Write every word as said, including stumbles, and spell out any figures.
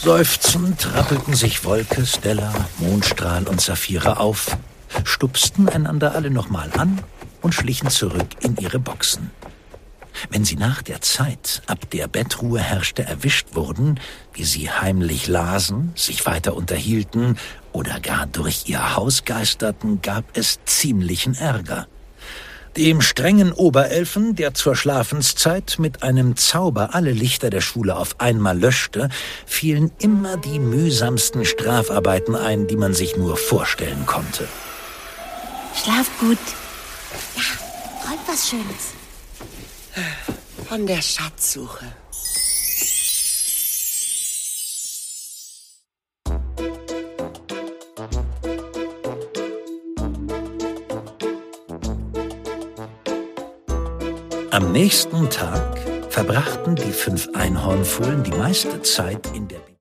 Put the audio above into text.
Seufzend rappelten sich Wolke, Stella, Mondstrahl und Saphira auf, stupsten einander alle nochmal an und schlichen zurück in ihre Boxen. Wenn sie nach der Zeit, ab der Bettruhe herrschte, erwischt wurden, wie sie heimlich lasen, sich weiter unterhielten oder gar durch ihr Haus geisterten, gab es ziemlichen Ärger. Dem strengen Oberelfen, der zur Schlafenszeit mit einem Zauber alle Lichter der Schule auf einmal löschte, fielen immer die mühsamsten Strafarbeiten ein, die man sich nur vorstellen konnte. Schlaf gut. Ja, träum was Schönes. Von der Schatzsuche. Am nächsten Tag verbrachten die fünf Einhornfohlen die meiste Zeit in der